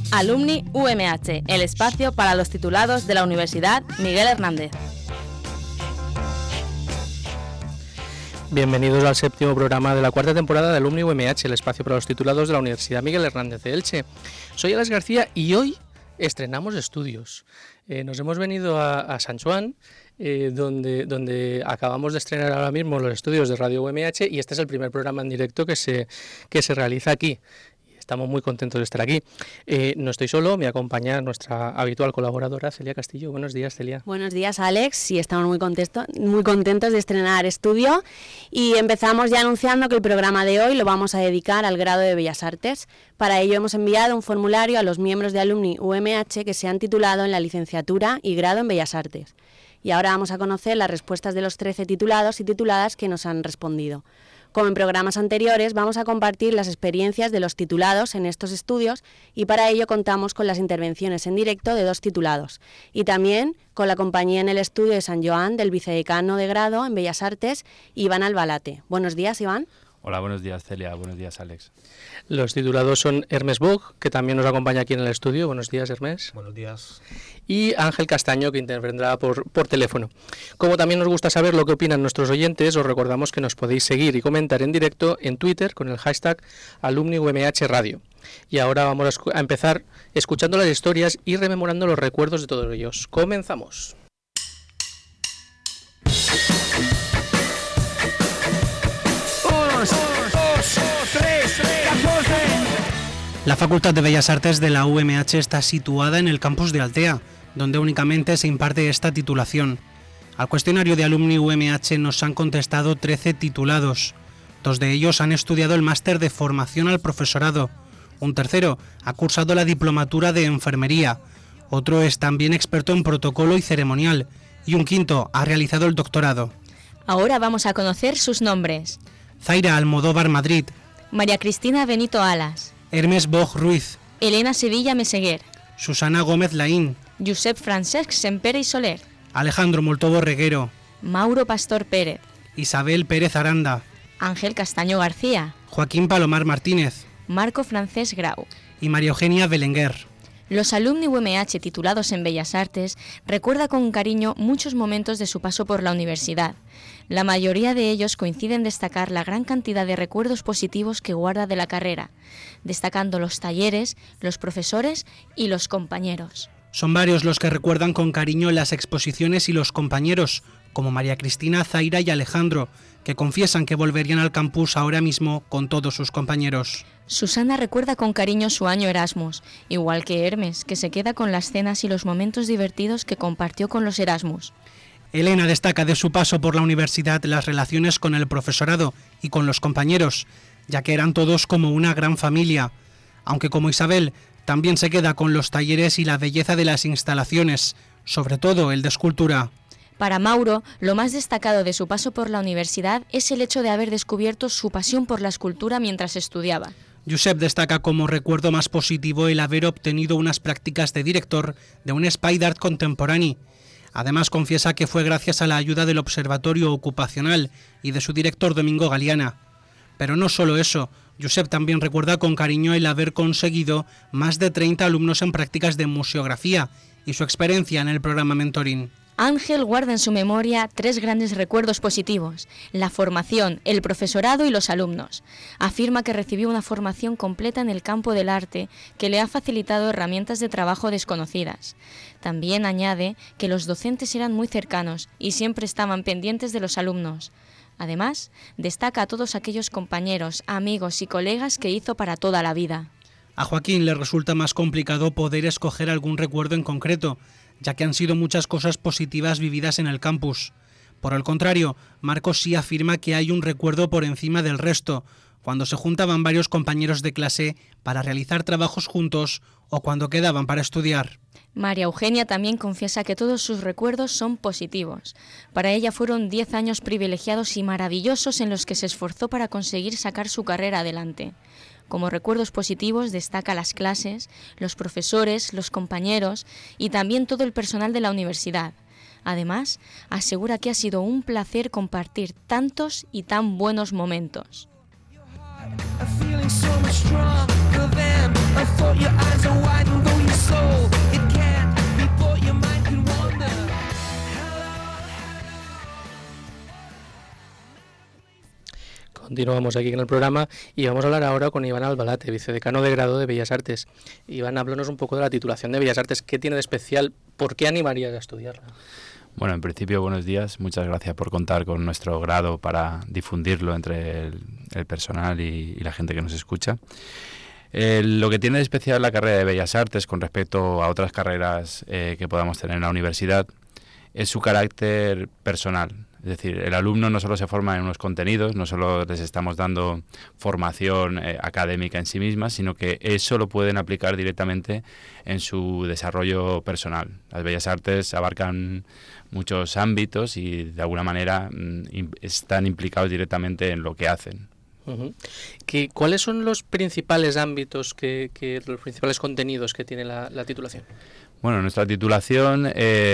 Alumni UMH, el espacio para los titulados de la Universidad Miguel Hernández. Bienvenidos al séptimo programa de la cuarta temporada de Alumni UMH, el espacio para los titulados de la Universidad Miguel Hernández de Elche. Soy Alex García y hoy estrenamos estudios. Nos hemos venido a San Juan, donde acabamos de estrenar ahora mismo los estudios de Radio UMH, y este es el primer programa en directo que se realiza aquí. Estamos muy contentos de estar aquí. No estoy solo, me acompaña nuestra habitual colaboradora, Celia Castillo. Buenos días, Celia. Buenos días, Alex. Sí, estamos muy contentos de estrenar estudio y empezamos ya anunciando que el programa de hoy lo vamos a dedicar al grado de Bellas Artes. Para ello hemos enviado un formulario a los miembros de Alumni UMH que se han titulado en la licenciatura y grado en Bellas Artes. Y ahora vamos a conocer las respuestas de los 13 titulados y tituladas que nos han respondido. Como en programas anteriores, vamos a compartir las experiencias de los titulados en estos estudios y para ello contamos con las intervenciones en directo de 2 titulados y también con la compañía en el estudio de San Joan del vicedecano de grado en Bellas Artes, Iván Albalate. Buenos días, Iván. Hola, buenos días, Celia. Buenos días, Alex. Los titulados son Hermes Bog, que también nos acompaña aquí en el estudio. Buenos días, Hermes. Buenos días. Y Ángel Castaño, que intervendrá por teléfono. Como también nos gusta saber lo que opinan nuestros oyentes, os recordamos que nos podéis seguir y comentar en directo en Twitter con el hashtag AlumniUMH Radio. Y ahora vamos a empezar escuchando las historias y rememorando los recuerdos de todos ellos. Comenzamos. La Facultad de Bellas Artes de la UMH está situada en el campus de Altea, donde únicamente se imparte esta titulación. Al cuestionario de Alumni UMH nos han contestado 13 titulados. 2 de ellos han estudiado el máster de formación al profesorado. Un tercero ha cursado la diplomatura de enfermería. Otro es también experto en protocolo y ceremonial. Y un quinto ha realizado el doctorado. Ahora vamos a conocer sus nombres. Zaira Almodóvar Madrid. María Cristina Benito Alas. Hermes Bog Ruiz. Elena Sevilla Meseguer. Susana Gómez Laín. Josep Francesc Sempere y Soler. Alejandro Moltobo Reguero. Mauro Pastor Pérez. Isabel Pérez Aranda. Ángel Castaño García. Joaquín Palomar Martínez. Marco Francés Grau. Y María Eugenia Belenguer. Los alumni UMH titulados en Bellas Artes recuerdan con cariño muchos momentos de su paso por la universidad. La mayoría de ellos coinciden en destacar la gran cantidad de recuerdos positivos que guarda de la carrera, destacando los talleres, los profesores y los compañeros. Son varios los que recuerdan con cariño las exposiciones y los compañeros, como María Cristina, Zaira y Alejandro, que confiesan que volverían al campus ahora mismo con todos sus compañeros. Susana recuerda con cariño su año Erasmus, igual que Hermes, que se queda con las cenas y los momentos divertidos que compartió con los Erasmus. Elena destaca de su paso por la universidad las relaciones con el profesorado y con los compañeros, ya que eran todos como una gran familia, aunque como Isabel también se queda con los talleres y la belleza de las instalaciones, sobre todo el de escultura. Para Mauro, lo más destacado de su paso por la universidad es el hecho de haber descubierto su pasión por la escultura mientras estudiaba. Josep destaca como recuerdo más positivo el haber obtenido unas prácticas de director de un Espai d'Art Contemporani. Además confiesa que fue gracias a la ayuda del Observatorio Ocupacional y de su director Domingo Galeana. Pero no solo eso, Josep también recuerda con cariño el haber conseguido más de 30 alumnos en prácticas de museografía y su experiencia en el programa Mentoring. Ángel guarda en su memoria 3 grandes recuerdos positivos: la formación, el profesorado y los alumnos. Afirma que recibió una formación completa en el campo del arte que le ha facilitado herramientas de trabajo desconocidas. También añade que los docentes eran muy cercanos y siempre estaban pendientes de los alumnos. Además, destaca a todos aquellos compañeros, amigos y colegas que hizo para toda la vida. A Joaquín le resulta más complicado poder escoger algún recuerdo en concreto, ya que han sido muchas cosas positivas vividas en el campus. Por el contrario, Marcos sí afirma que hay un recuerdo por encima del resto, cuando se juntaban varios compañeros de clase para realizar trabajos juntos o cuando quedaban para estudiar. María Eugenia también confiesa que todos sus recuerdos son positivos. Para ella fueron 10 años privilegiados y maravillosos en los que se esforzó para conseguir sacar su carrera adelante. Como recuerdos positivos destaca las clases, los profesores, los compañeros y también todo el personal de la universidad. Además, asegura que ha sido un placer compartir tantos y tan buenos momentos. feeling so much stronger than I thought. Your eyes are wide and continuamos aquí en el programa y vamos a hablar ahora con Iván Albalate, vicedecano de grado de Bellas Artes. Iván, háblanos un poco de la titulación de Bellas Artes. ¿Qué tiene de especial? ¿Por qué animarías a estudiarla? Bueno, en principio, buenos días. Muchas gracias por contar con nuestro grado para difundirlo entre el personal y la gente que nos escucha. Lo que tiene de especial la carrera de Bellas Artes con respecto a otras carreras que podamos tener en la universidad es su carácter personal. Es decir, el alumno no solo se forma en unos contenidos, no solo les estamos dando formación académica en sí misma, sino que eso lo pueden aplicar directamente en su desarrollo personal. Las Bellas Artes abarcan muchos ámbitos y de alguna manera están implicados directamente en lo que hacen. Uh-huh. ¿Cuáles son los principales ámbitos, los principales contenidos que tiene la titulación? Bueno, nuestra titulación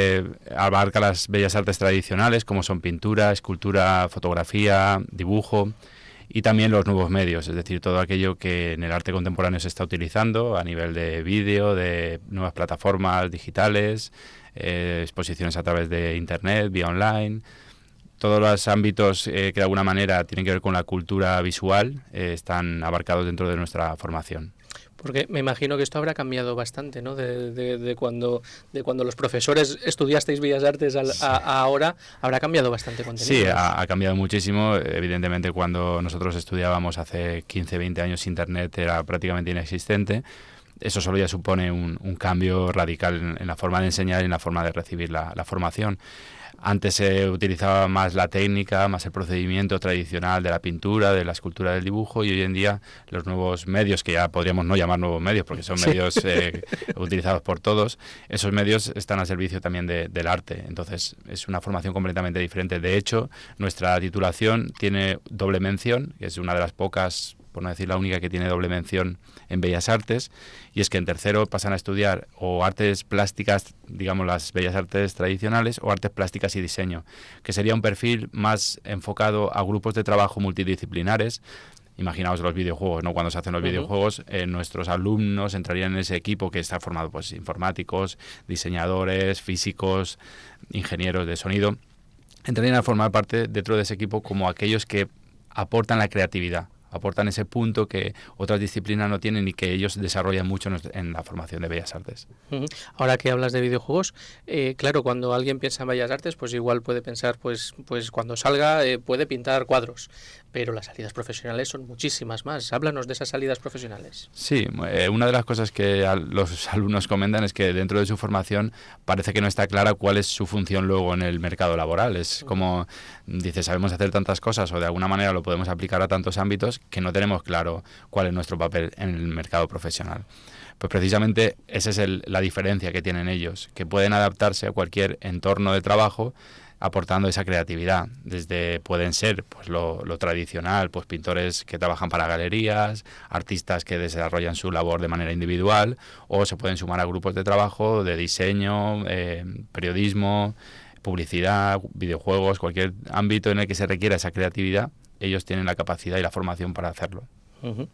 abarca las bellas artes tradicionales, como son pintura, escultura, fotografía, dibujo, y también los nuevos medios, es decir, todo aquello que en el arte contemporáneo se está utilizando a nivel de vídeo, de nuevas plataformas digitales, exposiciones a través de Internet, vía online. Todos los ámbitos que de alguna manera tienen que ver con la cultura visual están abarcados dentro de nuestra formación. Porque me imagino que esto habrá cambiado bastante, ¿no? De cuando los profesores estudiasteis Bellas Artes a ahora, habrá cambiado bastante contenido. Sí, ha cambiado muchísimo. Evidentemente, cuando nosotros estudiábamos hace 15, 20 años, Internet era prácticamente inexistente. Eso solo ya supone un cambio radical en la forma de enseñar y en la forma de recibir la formación. Antes se utilizaba más la técnica, más el procedimiento tradicional de la pintura, de la escultura, del dibujo, y hoy en día los nuevos medios, que ya podríamos no llamar nuevos medios porque son medios utilizados por todos, esos medios están al servicio también del arte. Entonces es una formación completamente diferente. De hecho, nuestra titulación tiene doble mención, que es una de las pocas, por no decir la única, que tiene doble mención en Bellas Artes, y es que en tercero pasan a estudiar o artes plásticas, digamos las bellas artes tradicionales, o artes plásticas y diseño, que sería un perfil más enfocado a grupos de trabajo multidisciplinares. Imaginaos los videojuegos, ¿no? Cuando se hacen los videojuegos, nuestros alumnos entrarían en ese equipo que está formado pues informáticos, diseñadores, físicos, ingenieros de sonido. Entrarían a formar parte dentro de ese equipo como aquellos que aportan la creatividad, aportan ese punto que otras disciplinas no tienen y que ellos desarrollan mucho en la formación de Bellas Artes. Ahora que hablas de videojuegos, claro, cuando alguien piensa en Bellas Artes, pues igual puede pensar, pues cuando salga puede pintar cuadros, pero las salidas profesionales son muchísimas más. Háblanos de esas salidas profesionales. Sí, una de las cosas que los alumnos comentan es que dentro de su formación parece que no está clara cuál es su función luego en el mercado laboral. Es como, dice, sabemos hacer tantas cosas o de alguna manera lo podemos aplicar a tantos ámbitos que no tenemos claro cuál es nuestro papel en el mercado profesional. Pues precisamente esa es la diferencia que tienen ellos, que pueden adaptarse a cualquier entorno de trabajo aportando esa creatividad. Pueden ser pues lo tradicional, pues pintores que trabajan para galerías, artistas que desarrollan su labor de manera individual, o se pueden sumar a grupos de trabajo de diseño, periodismo, publicidad, videojuegos, cualquier ámbito en el que se requiera esa creatividad. Ellos tienen la capacidad y la formación para hacerlo. Uh-huh.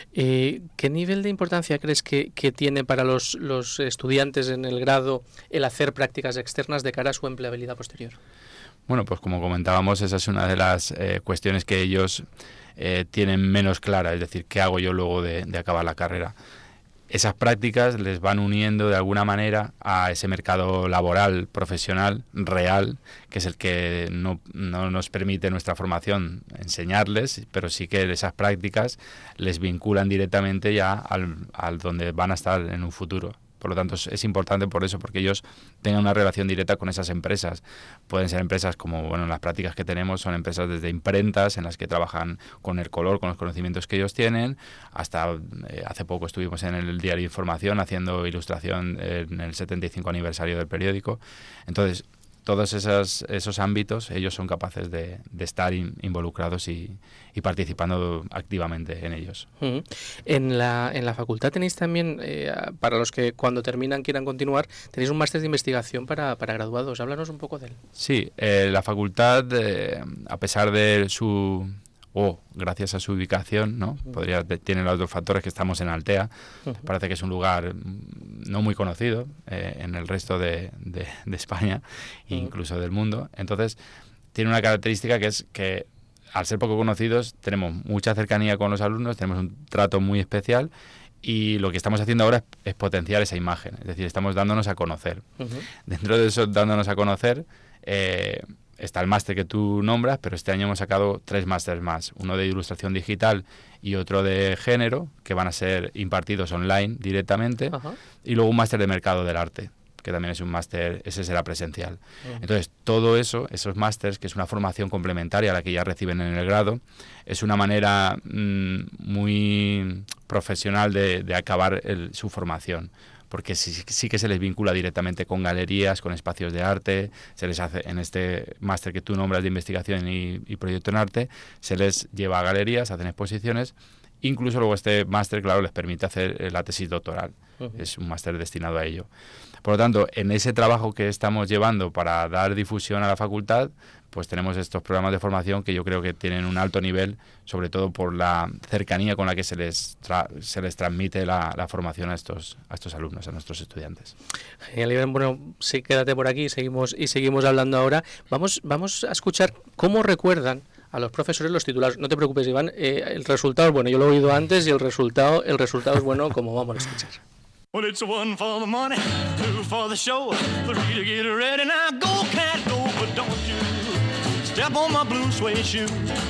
¿Qué nivel de importancia crees que tiene para los estudiantes en el grado el hacer prácticas externas de cara a su empleabilidad posterior? Bueno, pues como comentábamos, esa es una de las cuestiones que ellos tienen menos clara, es decir, ¿qué hago yo luego de acabar la carrera? Esas prácticas les van uniendo de alguna manera a ese mercado laboral, profesional, real, que es el que no nos permite nuestra formación enseñarles, pero sí que esas prácticas les vinculan directamente ya al donde van a estar en un futuro. Por lo tanto, es importante por eso, porque ellos tengan una relación directa con esas empresas. Pueden ser empresas como, bueno, las prácticas que tenemos son empresas desde imprentas, en las que trabajan con el color, con los conocimientos que ellos tienen, hasta hace poco estuvimos en el Diario Información haciendo ilustración en el 75 aniversario del periódico. Entonces, todos esos ámbitos, ellos son capaces de estar involucrados y participando activamente en ellos. Uh-huh. En la facultad tenéis también, para los que cuando terminan quieran continuar, tenéis un máster de investigación para graduados. Háblanos un poco de él. Sí, la facultad, a pesar de gracias a su ubicación, ¿no? Tiene los dos factores, que estamos en Altea. Parece que es un lugar no muy conocido en el resto de España e incluso del mundo. Entonces, tiene una característica que es que al ser poco conocidos, tenemos mucha cercanía con los alumnos, tenemos un trato muy especial y lo que estamos haciendo ahora es potenciar esa imagen, es decir, estamos dándonos a conocer. Dentro de eso, dándonos a conocer, está el máster que tú nombras, pero este año hemos sacado 3 másteres más, uno de ilustración digital y otro de género, que van a ser impartidos online directamente, y luego un máster de mercado del arte, que también es un máster, ese será presencial. Entonces, todo eso, esos másters, que es una formación complementaria a la que ya reciben en el grado, es una manera muy profesional de acabar su formación, porque sí que se les vincula directamente con galerías, con espacios de arte, se les hace, en este máster que tú nombras de investigación y proyecto en arte, se les lleva a galerías, hacen exposiciones, incluso luego este máster, claro, les permite hacer la tesis doctoral, es un máster destinado a ello. Por lo tanto, en ese trabajo que estamos llevando para dar difusión a la facultad, pues tenemos estos programas de formación que yo creo que tienen un alto nivel, sobre todo por la cercanía con la que se les transmite la formación a estos alumnos, a nuestros estudiantes. Genial, bueno, sí, quédate por aquí, seguimos hablando ahora. Vamos a escuchar cómo recuerdan a los profesores los titulados. No te preocupes, Iván, el resultado es bueno, yo lo he oído antes y el resultado es bueno, como vamos a escuchar. Well, it's 1 for the money, 2 for the show, 3 to get ready. Now go, cat, go, but don't you step on my blue suede shoe.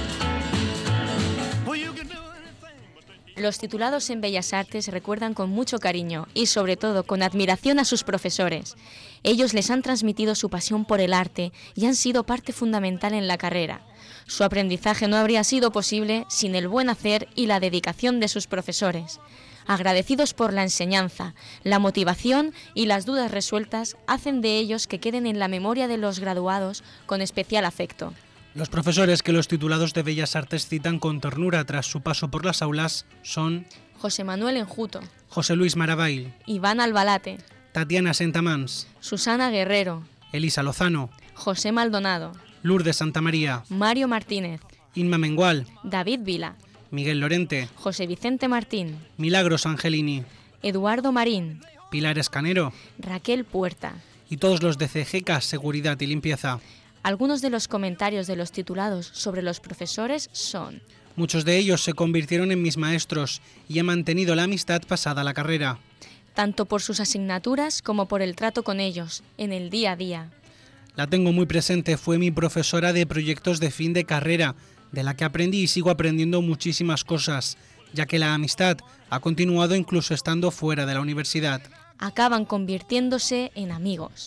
Well, you can do anything. Los titulados en Bellas Artes recuerdan con mucho cariño y sobre todo con admiración a sus profesores. Ellos les han transmitido su pasión por el arte y han sido parte fundamental en la carrera. Su aprendizaje no habría sido posible sin el buen hacer y la dedicación de sus profesores. Agradecidos por la enseñanza, la motivación y las dudas resueltas, hacen de ellos que queden en la memoria de los graduados con especial afecto. Los profesores que los titulados de Bellas Artes citan con ternura tras su paso por las aulas son José Manuel Enjuto, José Luis Maravail, Iván Albalate, Tatiana Sentamans, Susana Guerrero, Elisa Lozano, José Maldonado, Lourdes Santamaría, Mario Martínez, Inma Mengual, David Vila, Miguel Lorente, José Vicente Martín, Milagros Angelini, Eduardo Marín, Pilar Escanero Raquel Puerta. y todos los de CGK Seguridad y Limpieza. Algunos de los comentarios de los titulados sobre los profesores son: Muchos de ellos se convirtieron en mis maestros y he mantenido la amistad pasada la carrera. tanto por sus asignaturas como por el trato con ellos, en el día a día. La tengo muy presente, fue mi profesora de proyectos de fin de carrera, de la que aprendí y sigo aprendiendo muchísimas cosas, ya que la amistad ha continuado incluso estando fuera de la universidad. Acaban convirtiéndose en amigos.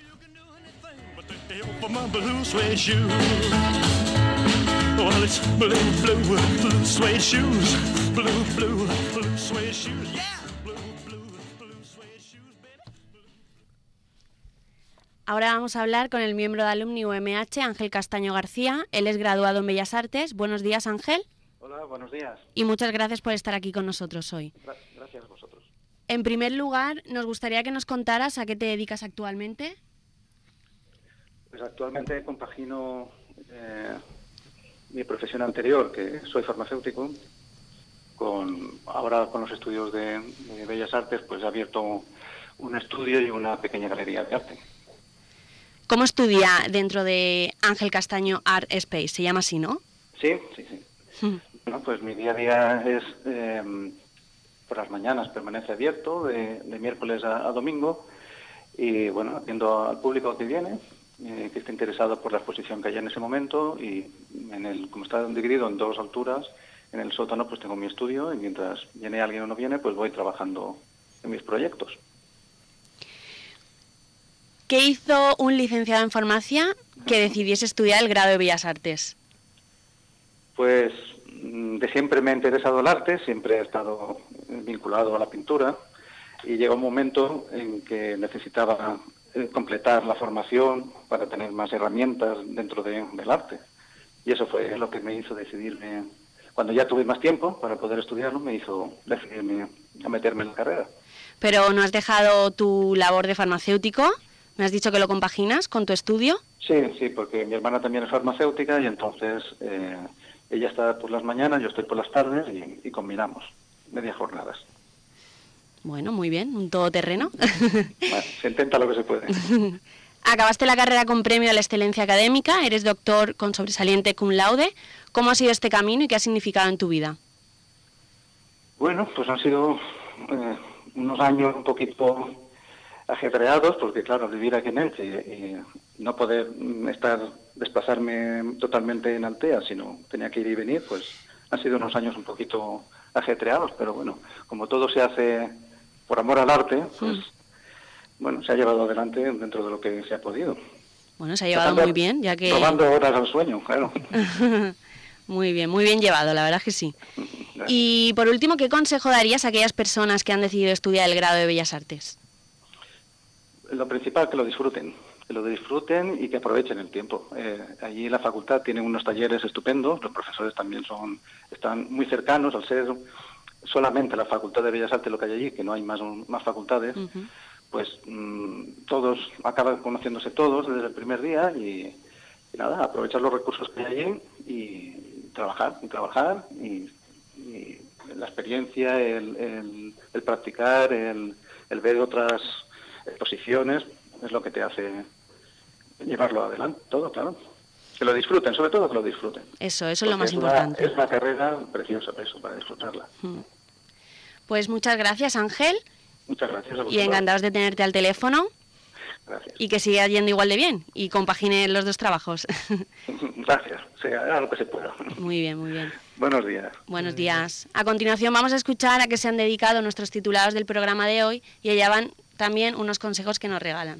Ahora vamos a hablar con el miembro de Alumni UMH, Ángel Castaño García. Él es graduado en Bellas Artes. Buenos días, Ángel. Hola, buenos días. Y muchas gracias por estar aquí con nosotros hoy. Gracias a vosotros. En primer lugar, nos gustaría que nos contaras a qué te dedicas actualmente. Pues actualmente compagino mi profesión anterior, que soy farmacéutico, ahora con los estudios de Bellas Artes, pues he abierto un estudio y una pequeña galería de arte. ¿Cómo estudia dentro de Ángel Castaño Art Space? Se llama así, ¿no? Sí. Bueno, pues mi día a día es, por las mañanas permanece abierto, de miércoles a domingo, y bueno, atiendo al público que viene, que esté interesado por la exposición que haya en ese momento, y como está dividido en 2 alturas, en el sótano pues tengo mi estudio, y mientras viene alguien o no viene, pues voy trabajando en mis proyectos. ¿Qué hizo un licenciado en farmacia que decidiese estudiar el grado de Bellas Artes? Pues de siempre me ha interesado el arte, siempre he estado vinculado a la pintura, y llegó un momento en que necesitaba completar la formación para tener más herramientas dentro del arte. Y eso fue lo que me hizo decidirme, cuando ya tuve más tiempo para poder estudiarlo, me hizo decidirme a meterme en la carrera. Pero no has dejado tu labor de farmacéutico. ¿Me has dicho que lo compaginas con tu estudio? Sí, porque mi hermana también es farmacéutica y entonces ella está por las mañanas, yo estoy por las tardes y combinamos medias jornadas. Bueno, muy bien, un todoterreno. Bueno, se intenta lo que se puede. Acabaste la carrera con premio a la excelencia académica, eres doctor con sobresaliente cum laude. ¿Cómo ha sido este camino y qué ha significado en tu vida? Bueno, pues han sido unos años un poquito ajetreados, porque claro, vivir aquí en Elche y no poder desplazarme totalmente en Altea, sino tenía que ir y venir, pues han sido unos años un poquito ajetreados, pero bueno, como todo se hace por amor al arte, pues bueno, se ha llevado adelante dentro de lo que se ha podido. Bueno, se ha llevado muy bien, ya que... Robando horas al sueño, claro. Muy bien llevado, la verdad es que sí. Gracias. Y por último, ¿qué consejo darías a aquellas personas que han decidido estudiar el grado de Bellas Artes? Lo principal, que lo disfruten y que aprovechen el tiempo. Allí la facultad tiene unos talleres estupendos, los profesores también están muy cercanos, al ser solamente la Facultad de Bellas Artes lo que hay allí, que no hay más facultades, pues todos acaban conociéndose todos desde el primer día y nada, aprovechar los recursos que hay allí y trabajar y la experiencia, el practicar, el ver otras exposiciones es lo que te hace llevarlo adelante, todo, claro. Que lo disfruten, sobre todo que lo disfruten. Eso es lo más importante. Es una carrera preciosa para disfrutarla. Pues muchas gracias, Ángel. Muchas gracias a vosotros. Y encantados de tenerte al teléfono. Gracias. Y que siga yendo igual de bien y compagine los dos trabajos. Gracias, se hará lo que se pueda. Muy bien. Buenos días. Buenos días. A continuación vamos a escuchar a qué se han dedicado nuestros titulados del programa de hoy y allá van también unos consejos que nos regalan.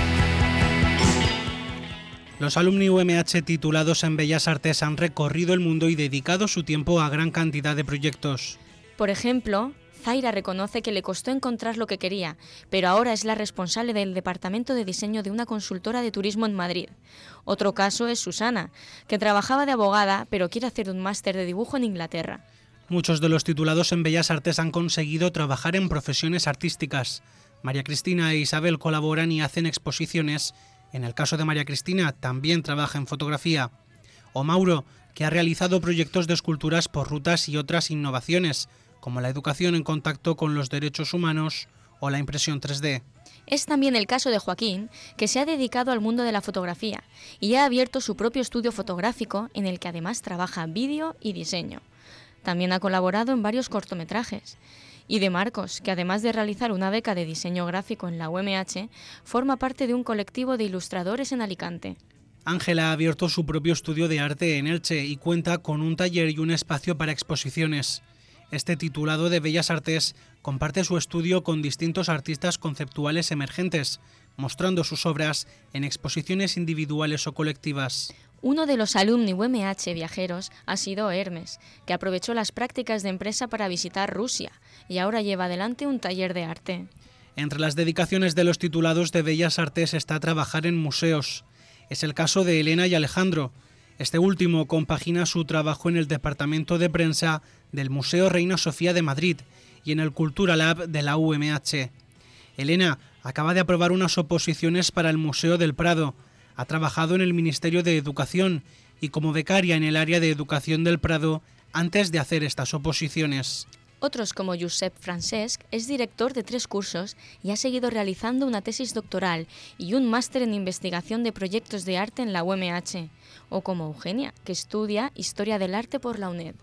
Los alumni UMH titulados en Bellas Artes han recorrido el mundo y dedicado su tiempo a gran cantidad de proyectos. Por ejemplo, Zaira reconoce que le costó encontrar lo que quería, pero ahora es la responsable del departamento de diseño de una consultora de turismo en Madrid. Otro caso es Susana, que trabajaba de abogada, pero quiere hacer un máster de dibujo en Inglaterra. Muchos de los titulados en Bellas Artes han conseguido trabajar en profesiones artísticas. María Cristina e Isabel colaboran y hacen exposiciones. En el caso de María Cristina, también trabaja en fotografía. O Mauro, que ha realizado proyectos de esculturas por rutas y otras innovaciones, como la educación en contacto con los derechos humanos o la impresión 3D. Es también el caso de Joaquín, que se ha dedicado al mundo de la fotografía y ha abierto su propio estudio fotográfico en el que además trabaja vídeo y diseño. También ha colaborado en varios cortometrajes. Y de Marcos, que además de realizar una beca de diseño gráfico en la UMH, forma parte de un colectivo de ilustradores en Alicante. Ángela ha abierto su propio estudio de arte en Elche y cuenta con un taller y un espacio para exposiciones. Este titulado de Bellas Artes comparte su estudio con distintos artistas conceptuales emergentes, mostrando sus obras en exposiciones individuales o colectivas. Uno de los alumni UMH viajeros ha sido Hermes, que aprovechó las prácticas de empresa para visitar Rusia y ahora lleva adelante un taller de arte. Entre las dedicaciones de los titulados de Bellas Artes está trabajar en museos. Es el caso de Elena y Alejandro. Este último compagina su trabajo en el departamento de prensa del Museo Reina Sofía de Madrid y en el Cultura Lab de la UMH. Elena acaba de aprobar unas oposiciones para el Museo del Prado. Ha trabajado en el Ministerio de Educación y como becaria en el área de Educación del Prado antes de hacer estas oposiciones. Otros como Josep Francesc es director de 3 cursos y ha seguido realizando una tesis doctoral y un máster en investigación de proyectos de arte en la UMH. O como Eugenia, que estudia Historia del Arte por la UNED.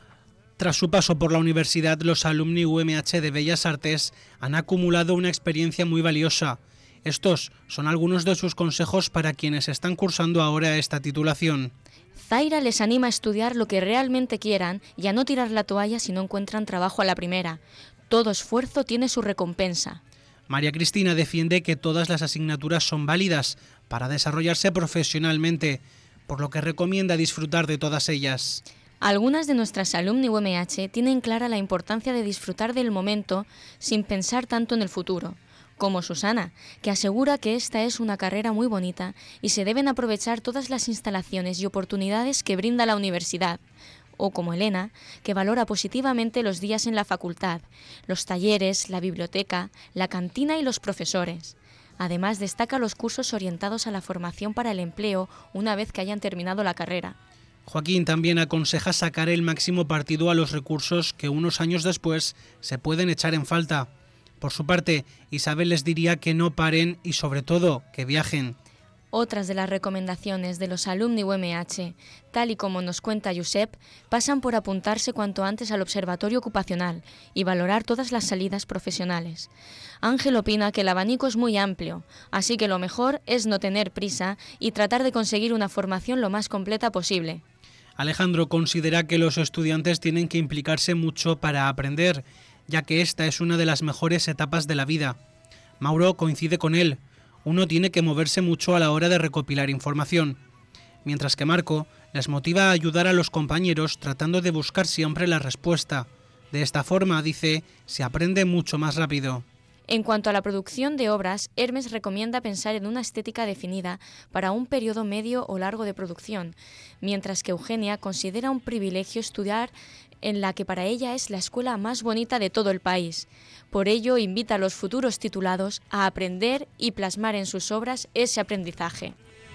Tras su paso por la universidad, los alumni UMH de Bellas Artes han acumulado una experiencia muy valiosa. Estos son algunos de sus consejos para quienes están cursando ahora esta titulación. Zaira les anima a estudiar lo que realmente quieran y a no tirar la toalla si no encuentran trabajo a la primera. Todo esfuerzo tiene su recompensa. María Cristina defiende que todas las asignaturas son válidas para desarrollarse profesionalmente, por lo que recomienda disfrutar de todas ellas. Algunas de nuestras alumni UMH tienen clara la importancia de disfrutar del momento sin pensar tanto en el futuro, como Susana, que asegura que esta es una carrera muy bonita y se deben aprovechar todas las instalaciones y oportunidades que brinda la universidad, o como Elena, que valora positivamente los días en la facultad, los talleres, la biblioteca, la cantina y los profesores. Además, destaca los cursos orientados a la formación para el empleo una vez que hayan terminado la carrera. Joaquín también aconseja sacar el máximo partido a los recursos que unos años después se pueden echar en falta. Por su parte, Isabel les diría que no paren y sobre todo que viajen. Otras de las recomendaciones de los alumni UMH, tal y como nos cuenta Josep, pasan por apuntarse cuanto antes al observatorio ocupacional y valorar todas las salidas profesionales. Ángel opina que el abanico es muy amplio, así que lo mejor es no tener prisa y tratar de conseguir una formación lo más completa posible. Alejandro considera que los estudiantes tienen que implicarse mucho para aprender, ya que esta es una de las mejores etapas de la vida. Mauro coincide con él. Uno tiene que moverse mucho a la hora de recopilar información, mientras que Marco les motiva a ayudar a los compañeros tratando de buscar siempre la respuesta. De esta forma, dice, se aprende mucho más rápido. En cuanto a la producción de obras, Hermes recomienda pensar en una estética definida para un periodo medio o largo de producción, mientras que Eugenia considera un privilegio estudiar en la que para ella es la escuela más bonita de todo el país. Por ello, invita a los futuros titulados a aprender y plasmar en sus obras ese aprendizaje.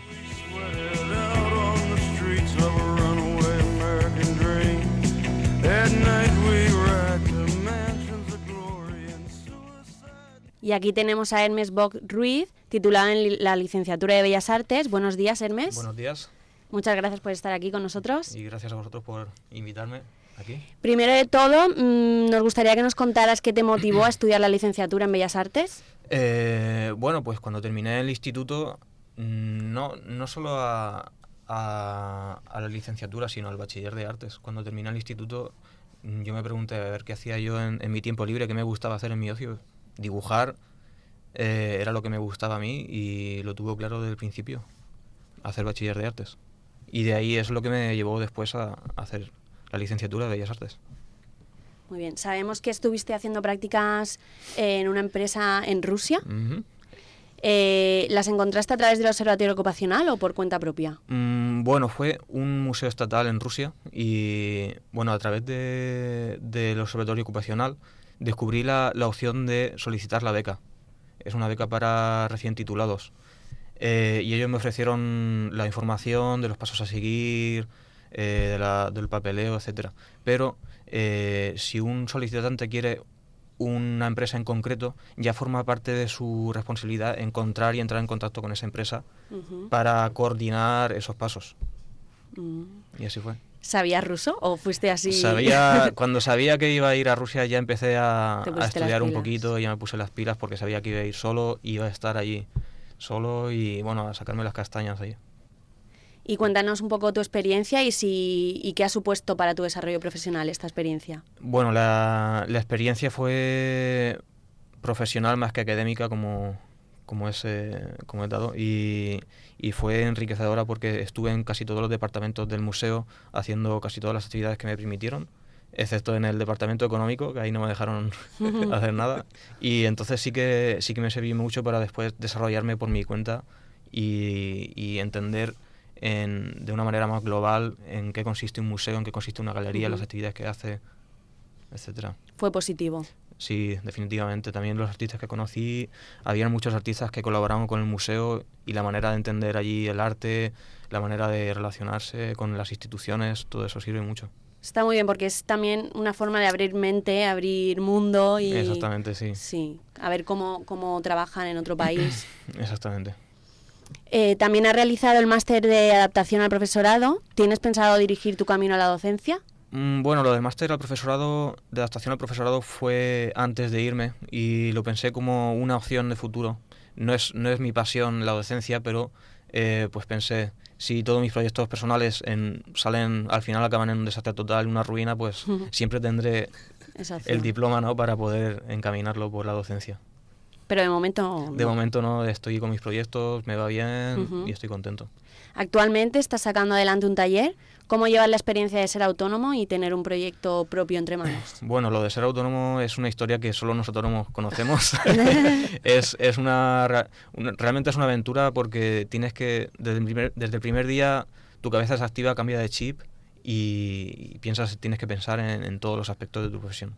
Y aquí tenemos a Hermes Bock Ruiz, titulado en la licenciatura de Bellas Artes. Buenos días, Hermes. Buenos días. Muchas gracias por estar aquí con nosotros. Y gracias a vosotros por invitarme aquí. Primero de todo, nos gustaría que nos contaras qué te motivó a estudiar la licenciatura en Bellas Artes. Bueno, pues cuando terminé el instituto, no solo a la licenciatura, sino al bachiller de artes. Cuando terminé el instituto, yo me pregunté a ver qué hacía yo en mi tiempo libre, qué me gustaba hacer en mi ocio. Dibujar era lo que me gustaba a mí y lo tuve claro desde el principio, hacer bachiller de artes. Y de ahí es lo que me llevó después a hacer la licenciatura de Bellas Artes. Muy bien. Sabemos que estuviste haciendo prácticas en una empresa en Rusia. Uh-huh. ¿Las encontraste a través del Observatorio Ocupacional o por cuenta propia? Bueno, fue un museo estatal en Rusia y bueno, a través del Observatorio Ocupacional descubrí la opción de solicitar la beca. Es una beca para recién titulados. Y ellos me ofrecieron la información de los pasos a seguir, del papeleo, etcétera. Pero si un solicitante quiere una empresa en concreto, ya forma parte de su responsabilidad encontrar y entrar en contacto con esa empresa para coordinar esos pasos. Y así fue. ¿Sabías ruso o fuiste así? Cuando sabía que iba a ir a Rusia ya empecé a estudiar un poquito, ya me puse las pilas porque sabía que iba a ir solo, iba a estar allí solo y bueno, a sacarme las castañas ahí. Y cuéntanos un poco tu experiencia y qué ha supuesto para tu desarrollo profesional esta experiencia. Bueno, la experiencia fue profesional más que académica como he dado y fue enriquecedora porque estuve en casi todos los departamentos del museo haciendo casi todas las actividades que me permitieron, excepto en el departamento económico, que ahí no me dejaron hacer nada, y entonces sí que me sirvió mucho para después desarrollarme por mi cuenta y entender de una manera más global en qué consiste un museo, en qué consiste una galería, las actividades que hace, etcétera. Fue positivo. Sí, definitivamente. También los artistas que conocí, había muchos artistas que colaboraban con el museo y la manera de entender allí el arte, la manera de relacionarse con las instituciones, todo eso sirve mucho. Está muy bien porque es también una forma de abrir mente, abrir mundo y... Exactamente, sí. Sí, a ver cómo trabajan en otro país. Exactamente. También has realizado el máster de adaptación al profesorado. ¿Tienes pensado dirigir tu camino a la docencia? Bueno, lo del máster al profesorado, de adaptación al profesorado, fue antes de irme y lo pensé como una opción de futuro. No es mi pasión la docencia, pero pues pensé, si todos mis proyectos personales salen, al final acaban en un desastre total, una ruina, pues siempre tendré el diploma, ¿no?, para poder encaminarlo por la docencia. Pero de momento no. De momento no, estoy con mis proyectos, me va bien y estoy contento. Actualmente estás sacando adelante un taller. ¿Cómo llevas la experiencia de ser autónomo y tener un proyecto propio entre manos? Bueno, lo de ser autónomo es una historia que solo nosotros conocemos. Realmente es una aventura porque tienes que, desde el primer día, tu cabeza se activa, cambia de chip y tienes que pensar en todos los aspectos de tu profesión.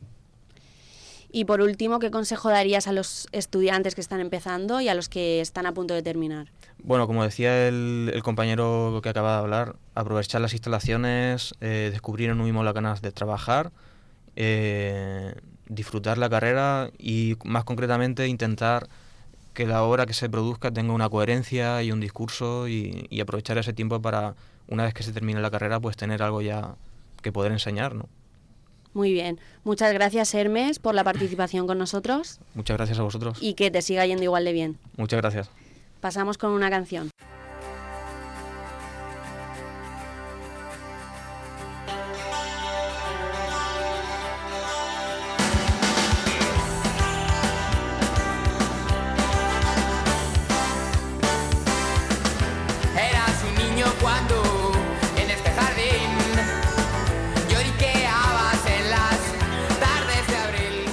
Y por último, ¿qué consejo darías a los estudiantes que están empezando y a los que están a punto de terminar? Bueno, como decía el compañero que acaba de hablar, aprovechar las instalaciones, descubrir en uno mismo las ganas de trabajar, disfrutar la carrera y más concretamente intentar que la obra que se produzca tenga una coherencia y un discurso y aprovechar ese tiempo para, una vez que se termine la carrera, pues tener algo ya que poder enseñar, ¿no? Muy bien. Muchas gracias, Hermes, por la participación con nosotros. Muchas gracias a vosotros. Y que te siga yendo igual de bien. Muchas gracias. Pasamos con una canción. Eras un niño cuando en este jardín lloriqueabas en las tardes de abril.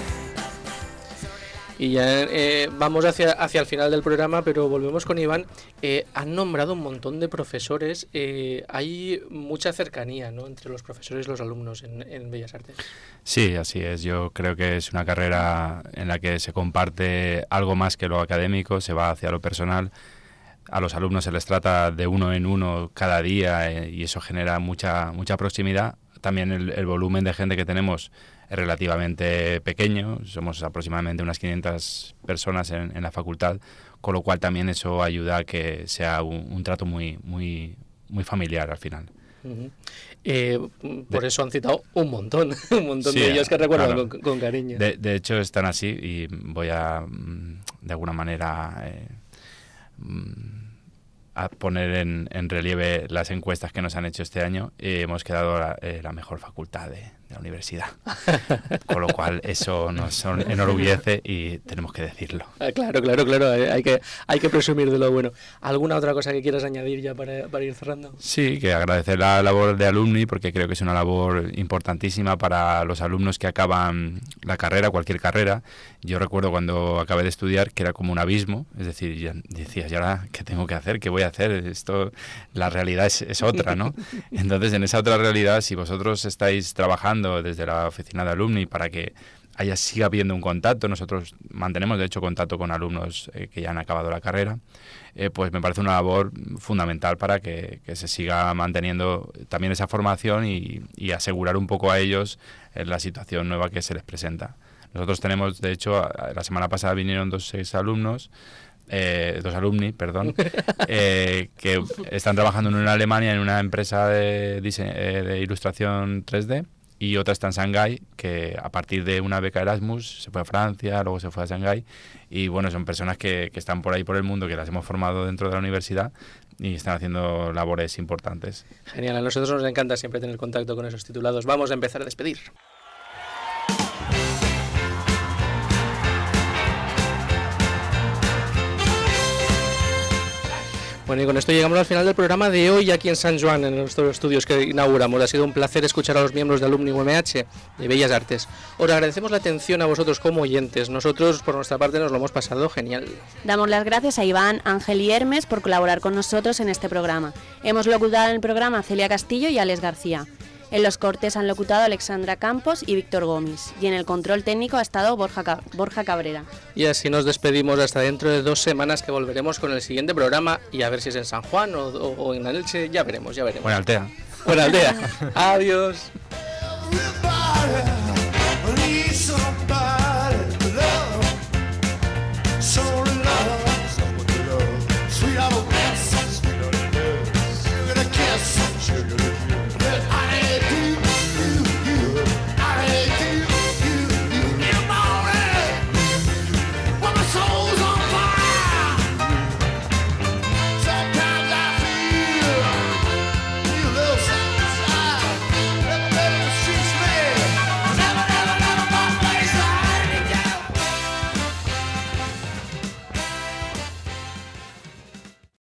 Y ya vamos hacia el final del programa, pero volvemos con Iván. Han nombrado un montón de profesores. Hay mucha cercanía, ¿no?, entre los profesores y los alumnos en Bellas Artes. Sí, así es. Yo creo que es una carrera en la que se comparte algo más que lo académico, se va hacia lo personal. A los alumnos se les trata de uno en uno cada día y eso genera mucha proximidad. También el volumen de gente que tenemos es relativamente pequeño, somos aproximadamente unas 500 personas en la facultad, con lo cual también eso ayuda a que sea un trato muy familiar al final. Por eso han citado un montón Sí, de ellos que recuerdan claro. con cariño. De hecho están así y voy a, de alguna manera, a poner en relieve las encuestas que nos han hecho este año. Hemos quedado la mejor facultad de la universidad, con lo cual eso nos enorgullece y tenemos que decirlo. Claro, hay que presumir de lo bueno. ¿Alguna otra cosa que quieras añadir ya para ir cerrando? Sí, que agradecer la labor de Alumni, porque creo que es una labor importantísima para los alumnos que acaban la carrera, cualquier carrera. Yo recuerdo cuando acabé de estudiar que era como un abismo, es decir, ya decías, ¿y ahora qué tengo que hacer? ¿Qué voy a hacer? Esto, la realidad es otra, ¿no? Entonces, en esa otra realidad, si vosotros estáis trabajando desde la oficina de Alumni para que siga habiendo un contacto, nosotros mantenemos de hecho contacto con alumnos que ya han acabado la carrera, pues me parece una labor fundamental para que se siga manteniendo también esa formación y asegurar un poco a ellos la situación nueva que se les presenta. Nosotros tenemos, de hecho, la semana pasada vinieron dos alumni, que están trabajando en una Alemania en una empresa de ilustración 3D, y otra está en Shanghái, que a partir de una beca Erasmus se fue a Francia, luego se fue a Shanghái, y bueno, son personas que están por ahí por el mundo, que las hemos formado dentro de la universidad y están haciendo labores importantes. Genial, a nosotros nos encanta siempre tener contacto con esos titulados. Vamos a empezar a despedir. Bueno, y con esto llegamos al final del programa de hoy aquí en San Juan, en nuestros estudios que inauguramos. Ha sido un placer escuchar a los miembros de Alumni UMH de Bellas Artes. Os agradecemos la atención a vosotros como oyentes. Nosotros, por nuestra parte, nos lo hemos pasado genial. Damos las gracias a Iván, Ángel y Hermes por colaborar con nosotros en este programa. Hemos locutado en el programa Celia Castillo y Alex García. En los cortes han locutado Alexandra Campos y Víctor Gómez. Y en el control técnico ha estado Borja Cabrera. Y así nos despedimos hasta dentro de 2 semanas, que volveremos con el siguiente programa, y a ver si es en San Juan o en Elche. Ya veremos. Buena Aldea. Adiós.